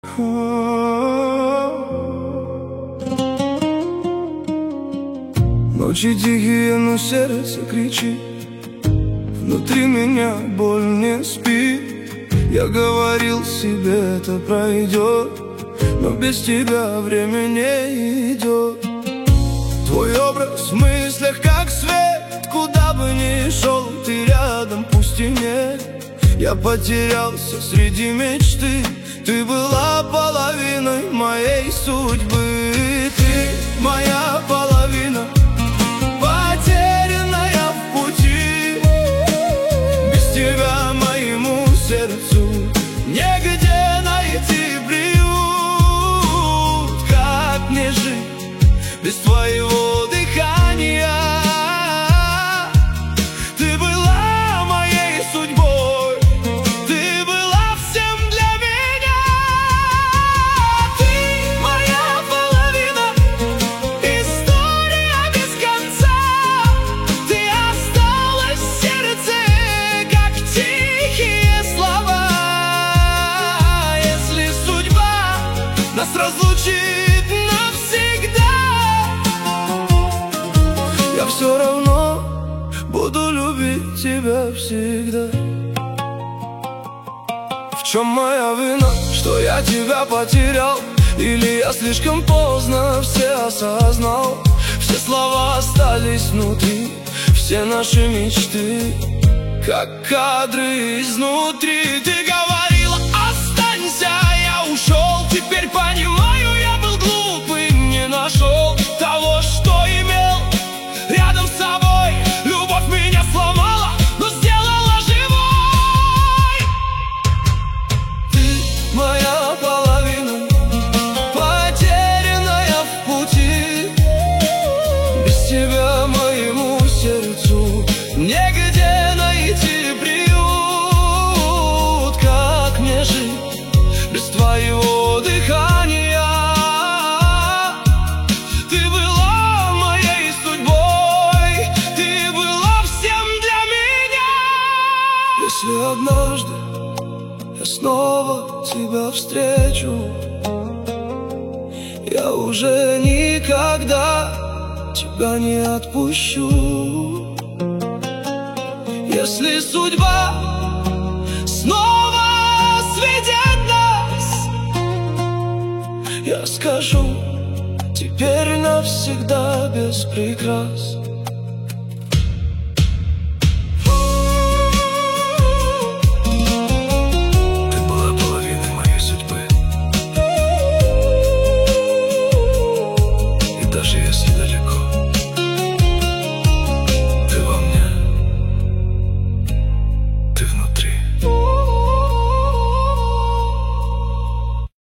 Ночи тихие, но сердце кричит, внутри меня боль не спит. Я говорил себе, это пройдет, но без тебя время не идет. Твой образ в мыслях как свет, куда бы ни шел, ты рядом, пусть и нет. Я потерялся среди мечты, ты была половиной моей судьбы. Ты моя половина, потерянная в пути. Без тебя моему сердцу негде найти приют. Как мне жить без твоего дыхания? Ты была моей судьбой, ты была всем для меня. Ты моя половина, история без конца. Ты осталась в сердце, как тихие слова. Если судьба нас разлучит навсегда, я все равно буду любить тебя всегда. В чем моя вина, что я тебя потерял? Или я слишком поздно все осознал? Все слова остались внутри, все наши мечты, как кадры изнутри. Ты говорила, останься, я ушел. Теперь понимаю, я был глупый, не нашел того, что имел рядом с собой. Любовь меня сломала, но сделала живой. Ты моя половина, потерянная в пути. Без тебя моему сердцу негде найти приют. Как мне жить без твоего дыхания? Ты была моей судьбой, ты была всем для меня. Если однажды я снова тебя встречу, я уже никогда тебя не отпущу. Если судьба снова сведет нас, я скажу, теперь навсегда без прикрас. Ты была половиной моей судьбы, и даже если